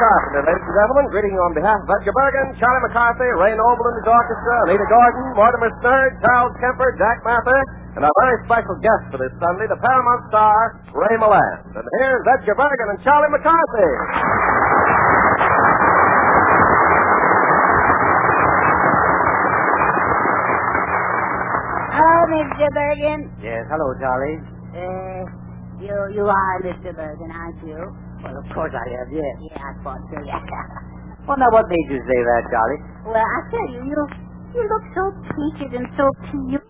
Carpenter, ladies and gentlemen, greeting you on behalf of Edgar Bergen, Charlie McCarthy, Ray Noble and his orchestra, Anita Gordon, Mortimer Snerd, Charles Kemper, Jack Mather, and our very special guest for this Sunday, the Paramount star, Ray Milland. And here's Edgar Bergen and Charlie McCarthy. Hello, Mr. Bergen. Yes, hello, Charlie. You are Mr. Bergen, aren't you? Well, of course I am, yes. Yeah, I thought so, yeah. Well, now, what made you say that, Charlie? Well, I tell you, you look so peaked and so peculiar.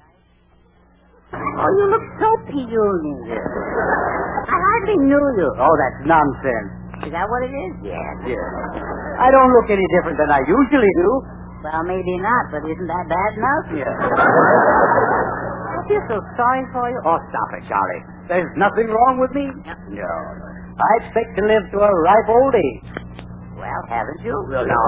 Oh, you look so peculiar. I hardly knew you. Oh, that's nonsense. Is that what it is? Yes, yes. I don't look any different than I usually do. Well, maybe not, but isn't that bad enough? Yes. I feel so sorry for you. Oh, stop it, Charlie. There's nothing wrong with me. No. I expect to live to a ripe old age. Well, haven't you? Well, no.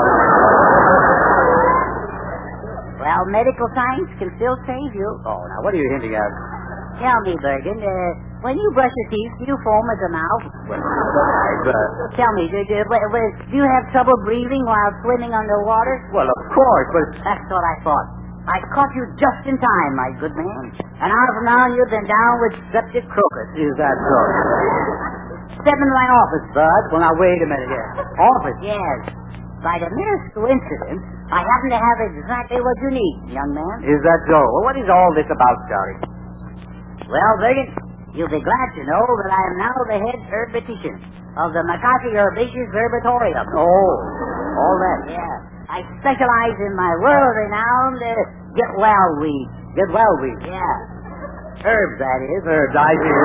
Well, medical science can still save you. Oh, now, what are you hinting at? Tell me, Bergen, when you brush your teeth, do you foam at the mouth? Tell me, do you have trouble breathing while swimming underwater? Well, of course, but... That's what I thought. I caught you just in time, my good man. An hour from now, you've been down with septic crocus. Is that so? Step into my office, Bud. Well, now, wait a minute here. Office? Yes. By the merest coincidence, I happen to have exactly what you need, young man. Is that so? Well, what is all this about, Charlie? Well, Bergen, you'll be glad to know that I am now the head herbatician of the McCarthy Herbaceous Herbatorium. Oh, all that. Yeah. I specialize in my world-renowned get-well weed. Get-well weed? Yeah. Herbs, that is. Herbs, I see.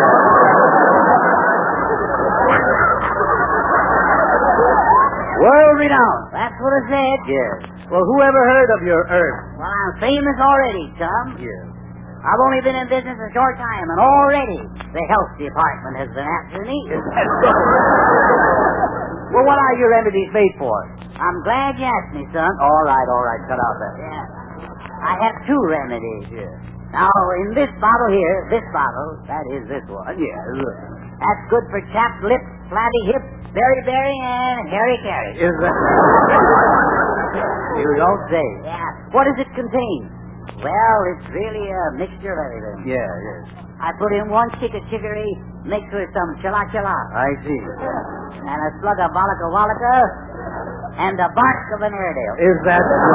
World-renowned. That's what I said. Yes. Well, who ever heard of your herbs? Well, I'm famous already, chum. Yes. I've only been in business a short time, and already the health department has been after me. Is that so? Well, what are your remedies made for? I'm glad you asked me, son. All right, cut out that. Yeah. I have two remedies. Yes. Now, in this bottle here, that is this one. Yes. That's good for chapped lips, flabby hips, berry, and hairy. Is that... You don't say. Yeah. What does it contain? Well, it's really a mixture of everything. Yeah, yes. I put in 1 stick of chicory mixed with some chila. I see. And a slug of wallaka, and the bark of an Airedale. Is that so?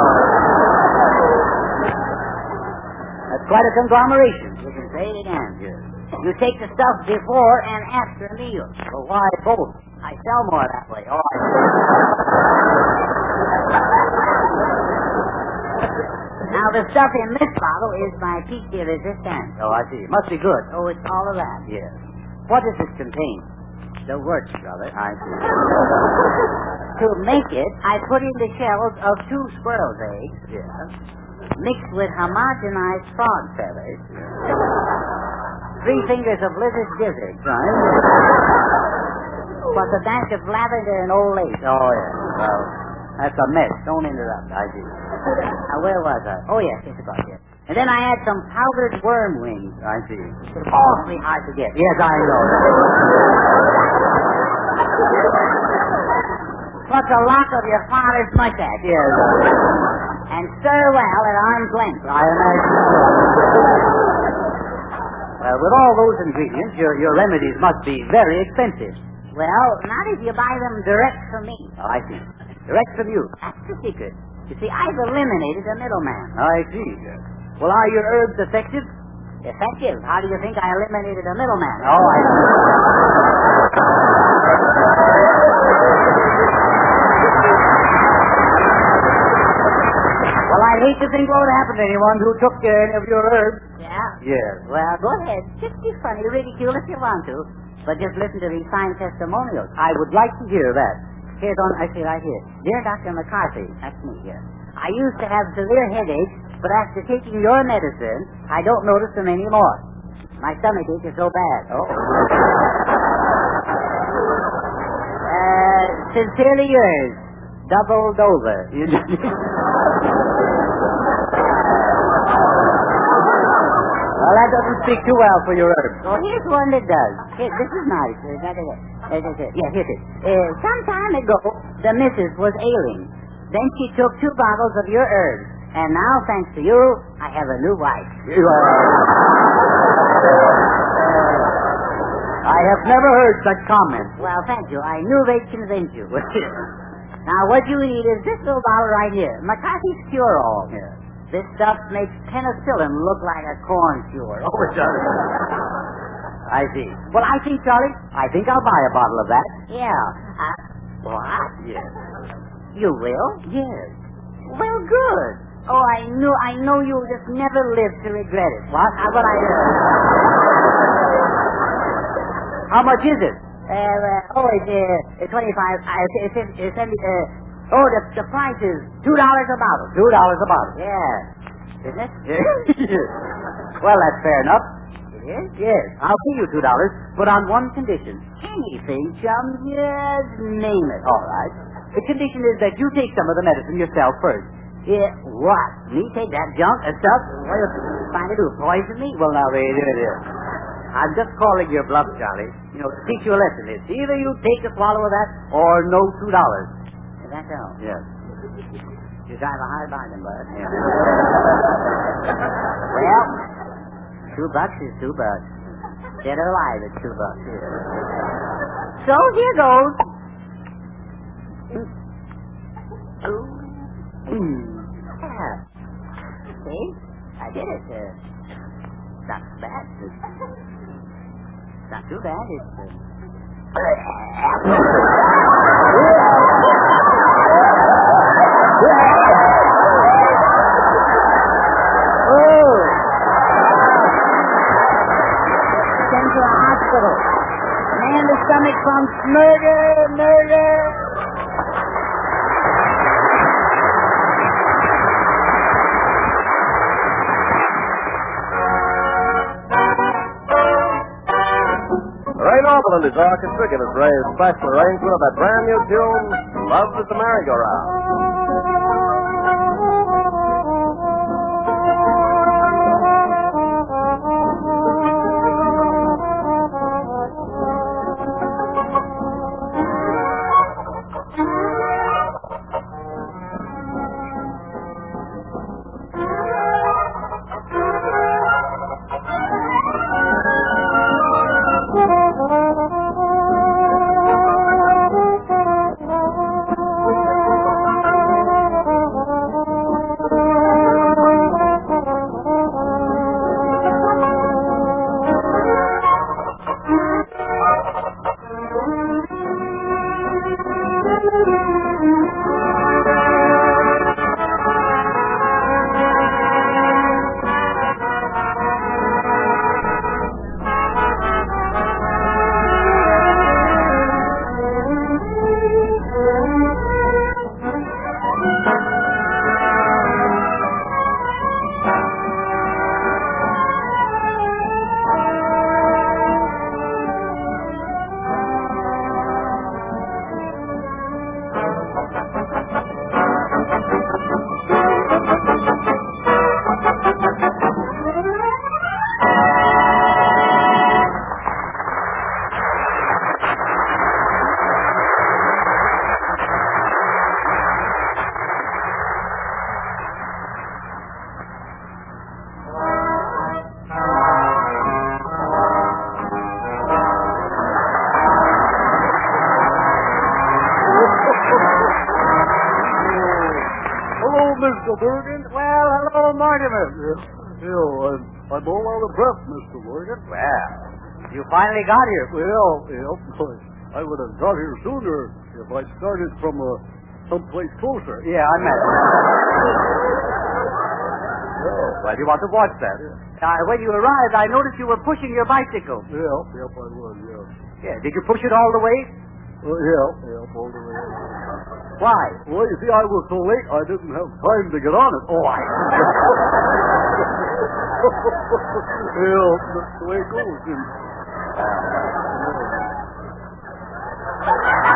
That's quite a conglomeration. You can say it again. Yes. You take the stuff before and after a meal. Well, why both? I sell more that way. Oh, I see. Now, the stuff in this bottle is my piece de resistance. Oh, I see. It must be good. Oh, it's all of that. Yes. What does it contain? The works of it. I see. To make it, I put in the shells of 2 squirrel's eggs, Yes. mixed with homogenized frog feathers, 3 fingers of lizard gizzard, Right. plus a dash of lavender and old lace. Oh, yes. Well, that's a mess. Don't interrupt. I see. Now, where was I? Oh, yes, it's about here. And then I add some powdered worm wings. I see. It's awfully hard to get. Yes, I know. Plus a lock of your father's mustache. Yes. And stir well at arm's length. I imagine so. Well, with all those ingredients, your remedies must be very expensive. Well, not if you buy them direct from me. Oh, I see. Direct from you. That's the secret. You see, I've eliminated the middleman. I see. Well, are your herbs effective? Effective? How do you think I eliminated the middleman? Oh, I see. Well, I hate to think what would happen to anyone who took any of your herbs. Yeah? Yes. Well, go ahead. Just be funny, ridicule if you want to. But just listen to these signed testimonials. I would like to hear that. Here's on, I see right here. Dear Dr. McCarthy, that's me here. I used to have severe headaches, but after taking your medicine, I don't notice them anymore. My stomach ache is so bad. Oh. Sincerely yours, Double Dover. Well, that doesn't speak too well for your herbs. Well, here's one that does. Here, this is nice. Yeah, here it is. Some time ago, the missus was ailing. Then she took 2 bottles of your herbs. And now, thanks to you, I have a new wife. I have never heard such comments. Well, thank you. I knew they'd convince you. Now, what you need is this little bottle right here. McCarthy's Cure-All. Yeah. This stuff makes penicillin look like a corn cure. Oh, it does. I see. Well, I think, Charlie, I'll buy a bottle of that. Yeah. What? Yes. You will? Yes. Well, good. Oh, I know you'll just never live to regret it. What? What I How much is it? It's 25. It's 70. The price is $2 a bottle. $2 a bottle. Yeah. Isn't it? Well, that's fair enough. It is? Yes, I'll pay you $2, but on one condition. Anything, chum. Just name it. All right. The condition is that you take some of the medicine yourself first. Yeah. What? Me take that junk and stuff? What are you trying to do? Poison me? Well, now, wait a minute. I'm just calling your bluff, Charlie. To teach you a lesson. It's either you take a swallow of that or no $2. That's all. Yes. You drive a hard bargain, bud. Yeah. Well, $2 is $2. Dead or alive, it's $2. Yeah. So here goes. Yeah. See? I did it. Not bad. It's not too bad. It's sent to a hospital. Man, the stomach pumps. Murder. Ray Noble and his orchestra give us Ray's special arrangement of that brand new tune, Love is the Merry-Go-Round. Mr. Bergen. Well, hello, Mortimer. I'm all out of breath, Mr. Bergen. Well, you finally got here. Well, I would have got here sooner if I started from someplace closer. Yeah, I met him. Well, you want to watch that. When you arrived, I noticed you were pushing your bicycle. Yep, I was, yeah. Yeah, did you push it all the way? Yep, all the way. Why? Well, you see, I was so late, I didn't have time to get on it. Oh, I... Yeah, that's the way it goes.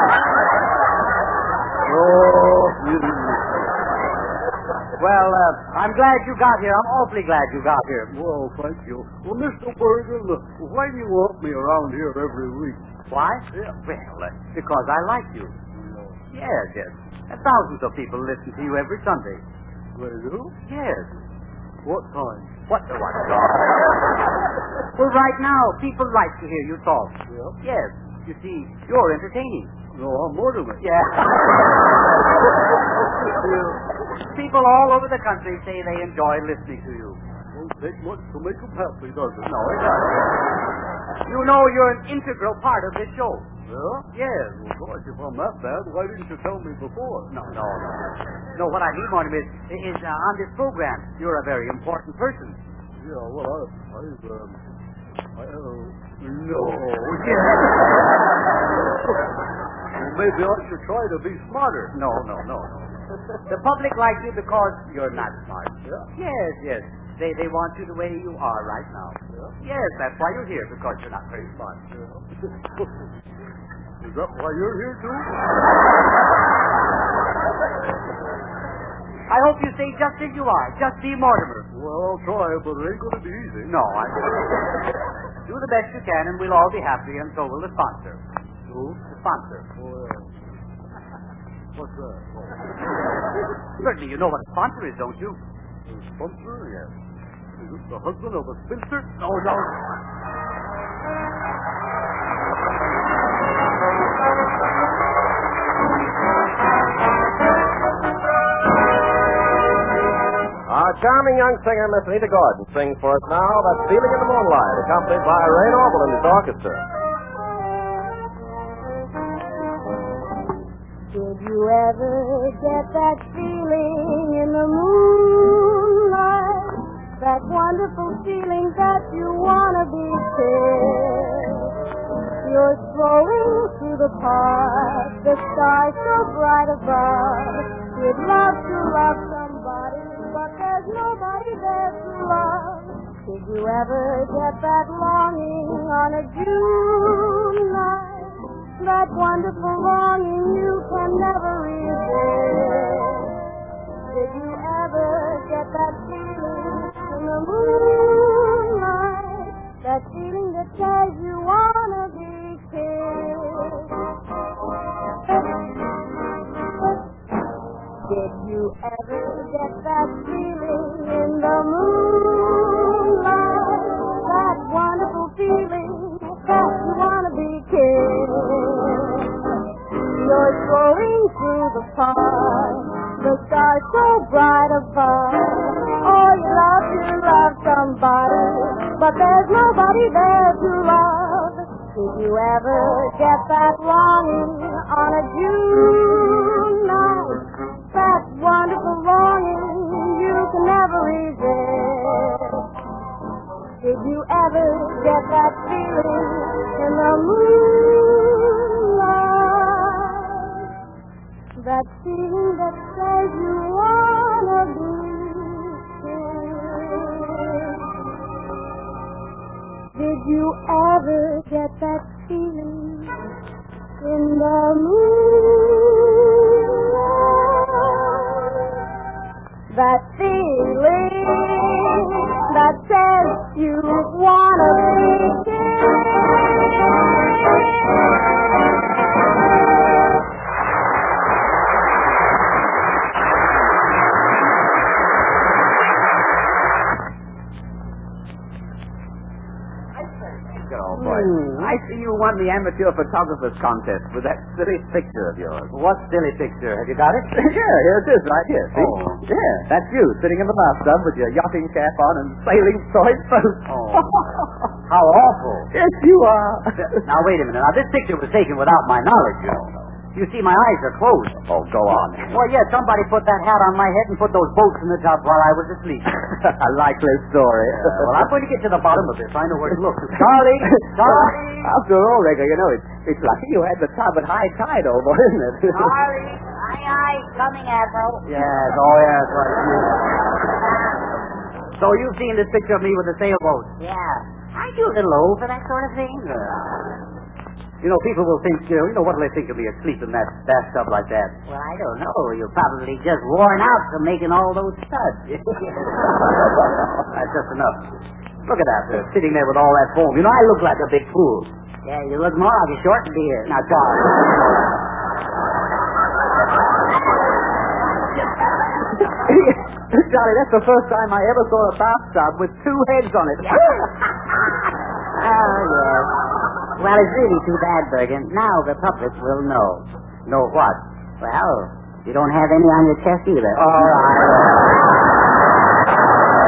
Well, I'm glad you got here. I'm awfully glad you got here. Well, thank you. Well, Mr. Bergen, why do you want me around here every week? Why? Yeah. Well, because I like you. Yes, yes. Thousands of people listen to you every Sunday. They do? Yes. What time? What? Well, right now, people like to hear you talk. Yeah. Yes. You see, you're entertaining. No, I'm Mortimer. Yeah. People all over the country say they enjoy listening to you. Won't take much to make them happy, does it? No, it doesn't. You know you're an integral part of this show. Yeah? Yes. Well, gosh, if I'm that bad, why didn't you tell me before? No. No, what I mean, Mortimer, is on this program, you're a very important person. Yeah, well, no. Well, maybe I should try to be smarter. No. The public likes you because you're not smart. Yeah? Yes. They want you the way you are right now. Yeah? Yes, that's why you're here, because you're not very smart. Yeah. Is that why you're here, too? I hope you stay just as you are. Just be Mortimer. Well, I'll try, but it ain't going to be easy. No, do the best you can, and we'll all be happy, and so will the sponsor. Who? The sponsor. What's that? Certainly, you know what a sponsor is, don't you? A sponsor? Yes. Is it the husband of a spinster? No. Our charming young singer, Miss Anita Gordon, sings for us now That Feeling in the Moonlight, accompanied by Ray Noble and his orchestra. Did you ever get that feeling in the moonlight? That wonderful feeling that you want to be kissed. You're strolling through the park, the sky so bright above. You'd love to love somebody, but there's nobody there to love. Did you ever get that longing on a June night? That wonderful longing you can never resist. Did you ever get that feeling in the moonlight? That feeling that says you wanna be kissed. Did you ever get that feeling in the moonlight? That wonderful feeling that you wanna be kissed. You're strolling through the park, the sky so bright above. Oh, you love somebody, but there's nobody there to love. Did you ever get that longing on a June night? That wonderful longing you can never resist. Did you ever get that feeling in the moonlight? That feeling that says you wanna be kissed. Did you ever get that feeling in the moonlight? That feeling that says you wanna be kissed. I see you won the amateur photographer's contest with that silly picture of yours. What silly picture? Have you got it? Yeah, here it is right here. See? Oh. Yeah, that's you sitting in the bathtub with your yachting cap on and sailing soy boat. Oh. How awful. Yes, you are. Now, wait a minute. Now, this picture was taken without my knowledge, you know. You see, my eyes are closed. Oh, go on. Well, yeah, somebody put that hat on my head and put those boats in the tub while I was asleep. A likely story. Well, I'm going to get to the bottom of this. I know where to look. Charlie! After all, Reggie, you know, it's lucky you had the tub at high tide over, isn't it? Charlie! Aye, coming, Admiral. Yes, right. So you've seen this picture of me with the sailboat? Yeah. Aren't you a little old for that sort of thing? You know, people will think, what will they think of me asleep in that bathtub like that? Well, I don't know. You're probably just worn out from making all those studs. That's just enough. Look at that, sitting there with all that foam. You know, I look like a big fool. Yeah, you look more like a short beard. Now, Charlie. Charlie, that's the first time I ever saw a bathtub with two heads on it. Oh, yes. Well, it's really too bad, Bergen. Now the public will know. Know what? Well, you don't have any on your chest either. All right.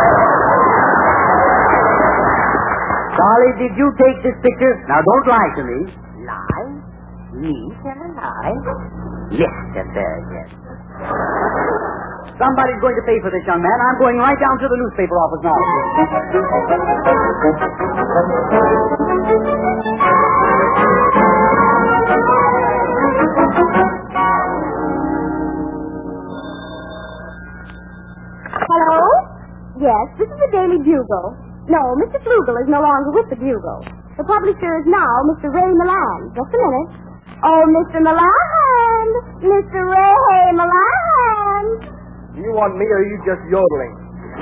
Charlie, did you take this picture? Now, don't lie to me. Lie? Me tell a lie? Mr. Bergen. Somebody's going to pay for this, young man. I'm going right down to the newspaper office now. Hello? Yes, this is the Daily Bugle. No, Mr. Flugel is no longer with the Bugle. The publisher is now Mr. Ray Milland. Just a minute. Oh, Mr. Milland! Mr. Ray Milland! Do you want me or are you just yodeling?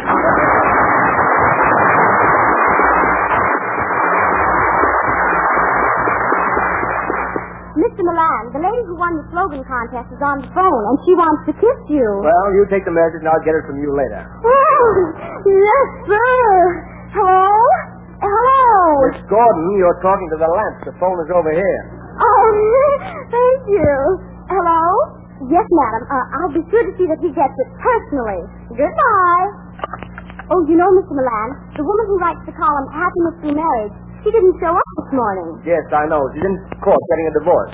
Mr. Milan, the lady who won the slogan contest is on the phone, and she wants to kiss you. Well, you take the message and I'll get it from you later. Oh, yes, sir. Hello? Hello? Miss Gordon, you're talking to the lamp. The phone is over here. Oh, thank you. Hello? Yes, madam. I'll be sure to see that he gets it personally. Goodbye. Oh, you know, Mr. Milan, the woman who writes the column Happiness Through Marriage, she didn't show up this morning. Yes, I know. She's in court getting a divorce.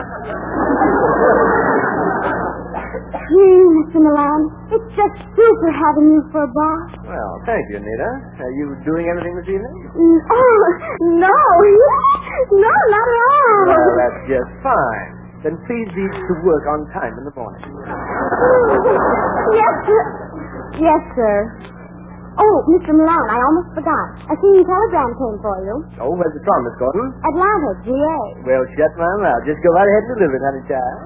Mr. Milan, it's just super having you for a boss. Well, thank you, Nita. Are you doing anything this evening? Oh, no. No, not at all. Well, that's just fine. Then please be to work on time in the morning. Yes, sir. Yes, sir. Oh, Mr. Milan, I almost forgot. A senior telegram came for you. Oh, where's it from, Miss Gordon? Atlanta, GA. Well, shut my mouth. Just go right ahead and deliver it, honey child.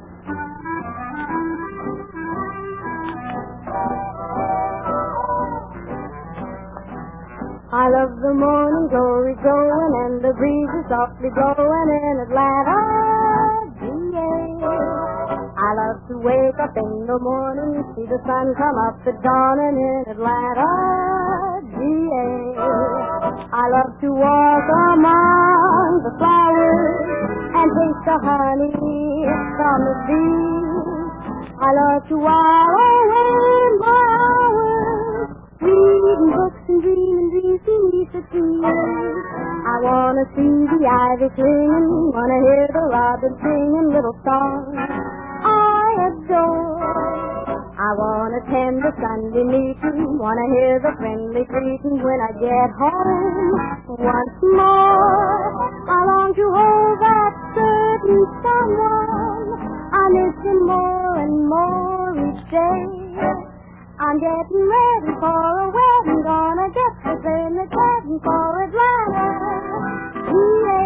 I love the morning glory growing and the breeze is softly blowing in Atlanta, GA. I love to wake up in the morning, see the sun come up at dawning in Atlanta, GA. I love to walk among the flowers and taste the honey from the bees. I love to while away my hours, reading books and dreaming dreams beneath the trees. I wanna see the ivy swinging, wanna hear the robin singing little songs I adore. I wanna tend the Sunday meeting, wanna hear the friendly greeting when I get home. Once more, I long to hold that certain someone. I miss him more and more each day. I'm getting ready for a wedding, gonna get the train that's heading for Atlanta, GA.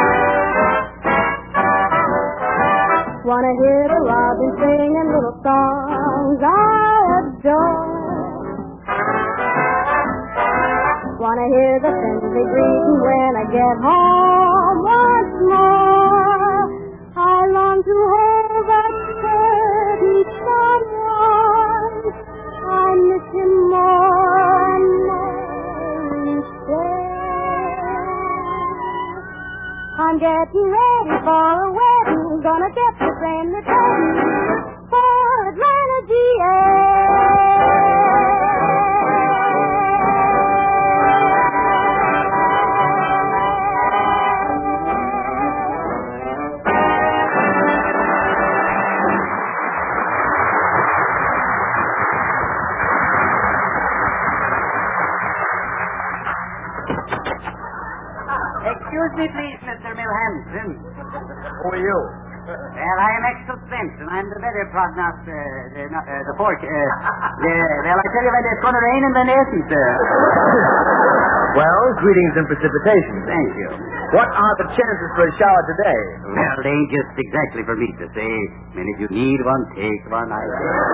Wanna hear the robin singing little songs I adore. Wanna hear the friendly greeting when I get home once more. I long to hold that certain someone. I miss him more and more each day. I'm getting ready for a wedding, gonna get the train that's heading for Atlanta, GA. Excuse me, please, Mr. Milhanson. Who are you? Well, I am Axel Svensson. I'm the better prognosticator, the forecast. Well, I tell you when it's going to rain and then it isn't, sir. Well, greetings and precipitation. Thank you. What are the chances for a shower today? Well, they ain't just exactly for me to say. And if you need one, take one. Thank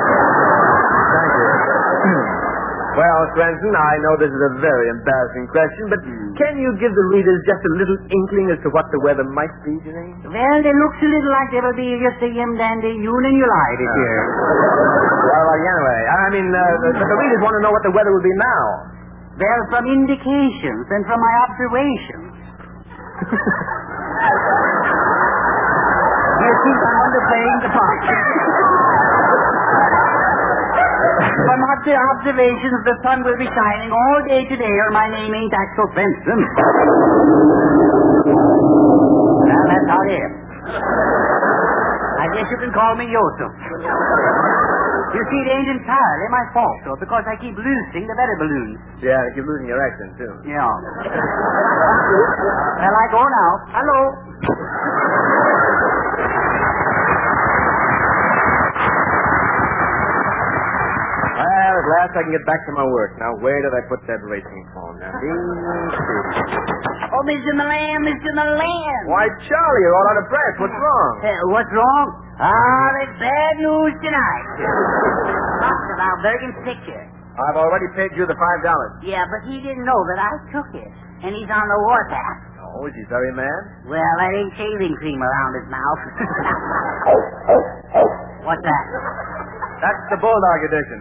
you. Well, Swenson, I know this is a very embarrassing question, but can you give the readers just a little inkling as to what the weather might be today? Well, it looks a little like there will be just a dandy June and July this year. Well, anyway, the readers want to know what the weather will be now. Well, from indications and from my observations. You think I'm underplaying the part. From the observations, the sun will be shining all day today, or my name ain't Axel Benson. Well, that's how it is. I guess you can call me Joseph. You see, it ain't entirely my fault, though, because I keep losing the weather balloons. Yeah, you're losing your accent, too. Yeah. Well, I go now. Hello. Well, at last I can get back to my work. Now, where did I put that racing phone? Now, Oh, Mr. Milan, Mr. Milan. Why, Charlie, you're all out of breath. What's wrong? What's wrong? There's bad news tonight. Talks about Bergen's picture. I've already paid you the $5. Yeah, but he didn't know that I took it. And he's on the warpath. Oh, is he very mad? Well, that ain't shaving cream around his mouth. What's that? That's the Bulldog edition.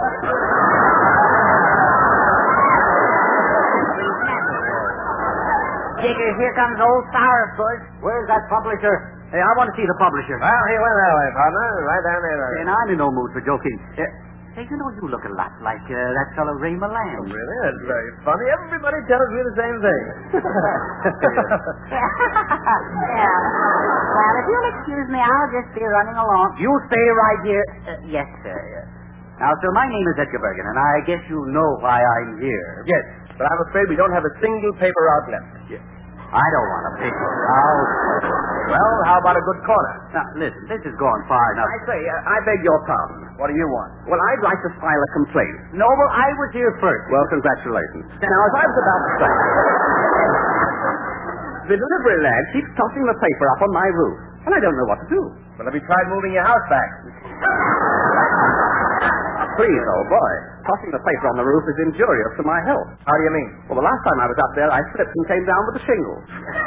Digger, here comes old Sourpuss. Where's that publisher? Hey, I want to see the publisher. Well, he went that way, partner. Right down there. And I'm in no mood for joking. Hey, you know, you look a lot like that fellow Ray Milan. Oh, really? That's very funny. Everybody tells me the same thing. Yeah. Well, if you'll excuse me, I'll just be running along. You stay right here. Yes, sir. Now, sir, my name is Edgar Bergen, and I guess you know why I'm here. Yes, but I'm afraid we don't have a single paper out left. Yes. I don't want a paper out. Well, how about a good corner? Now, listen, this is going far enough. I say, I beg your pardon. What do you want? Well, I'd like to file a complaint. No, well, I was here first. Well, congratulations. Now, as I was about to say, the delivery lad keeps tossing the paper up on my roof, and I don't know what to do. Well, have you tried moving your house back? Please, old boy, tossing the paper on the roof is injurious to my health. How do you mean? Well, the last time I was up there, I slipped and came down with a shingle.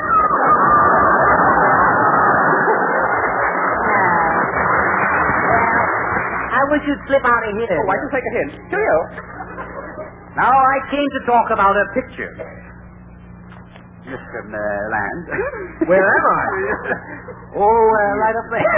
I wish you'd slip out of here. Oh, I can take a hint. Cheerio. Now, I came to talk about a picture. Mr. Land. Where am I? Right up there.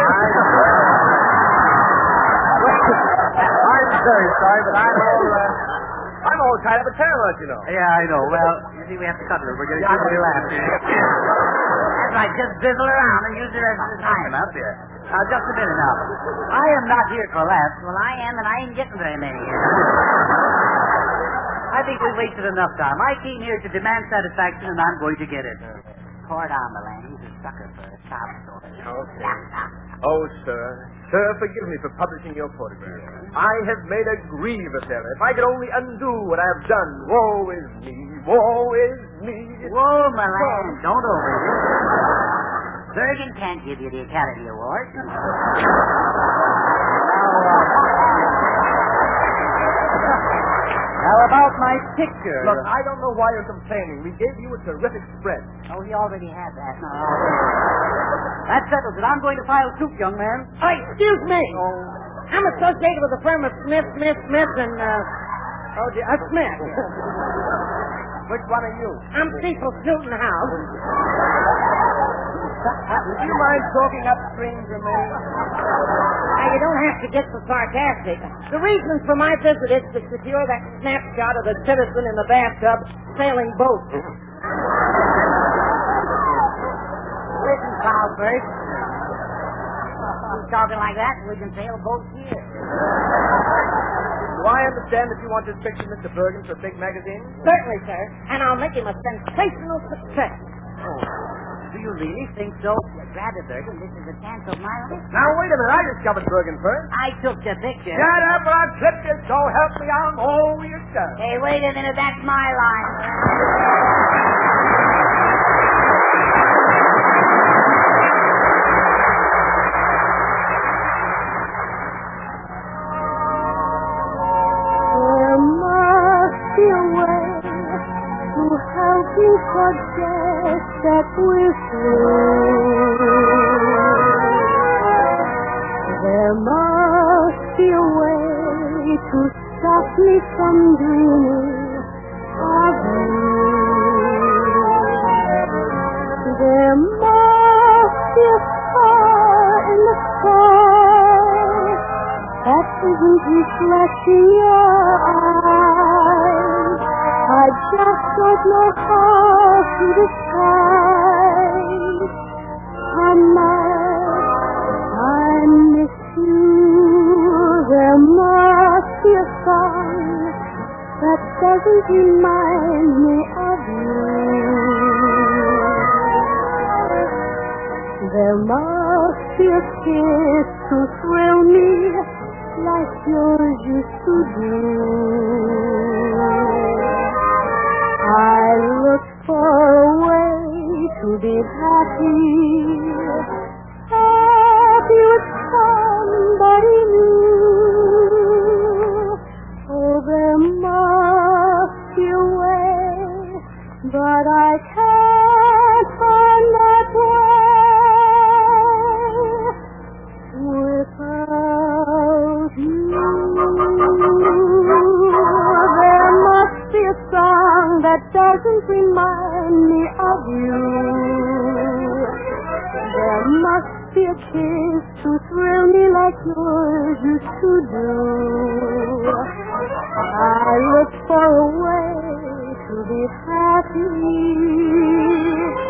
I'm very sorry, but I'm all tied up at Paramount, you know. Yeah, I know. Well, you see, we have to cut it. We're getting too many laughs. That's right. Just drizzle around and use the rest of the time. Up here. Now, just a minute now. I am not here for laughs. Well, I am, and I ain't getting very many. I think we've wasted enough time. I came here to demand satisfaction, and I'm going to get it. Pour down the land. He's a sucker for a sob story. Okay. Oh, sir. Sir, forgive me for publishing your photograph. I have made a grievous error. If I could only undo what I have done. Woe is me. Woe is me. Whoa, my land. Don't overdo it. Bergen can't give you the Academy Award. Now, about my picture. Look, I don't know why you're complaining. We gave you a terrific spread. Oh, he already had that. No. That settles it. I'm going to file suit, young man. Oh, excuse me. I'm associated with the firm of Smith, and, Smith. Which one are you? I'm Cecil Snooten House. Would you mind talking upstream for me? Now, you don't have to get so sarcastic. The reason for my visit is to secure that snapshot of the citizen in the bathtub sailing boat. Listen, Cloudbird. Keep talking like that, and we can sail boats here. Do I understand that you want this picture, Mr. Bergen, for a big magazine? Certainly, sir. And I'll make him a sensational success. Oh. Do you really think so? Grab it, Bergen. This is a chance of my life. Now, wait a minute. I discovered Bergen first. I took the picture. Shut up or I'll clip you, so help me, I'm all your son. Hey, wait a minute. That's my line. that we're through. There must be a way to stop me from dreaming of you. There must be a star in the sky that isn't reflecting your eyes. I just don't know how to describe how much I miss you. There must be a song that doesn't remind me of you. There must be a kiss to thrill me like yours used to do. I look for a way to be happy, happy with somebody new. Oh, there must be a way, but I can't find that way without you. There must be a song that doesn't remind me of you. There must be a kiss to thrill me like yours used to do. I look for a way to be happy,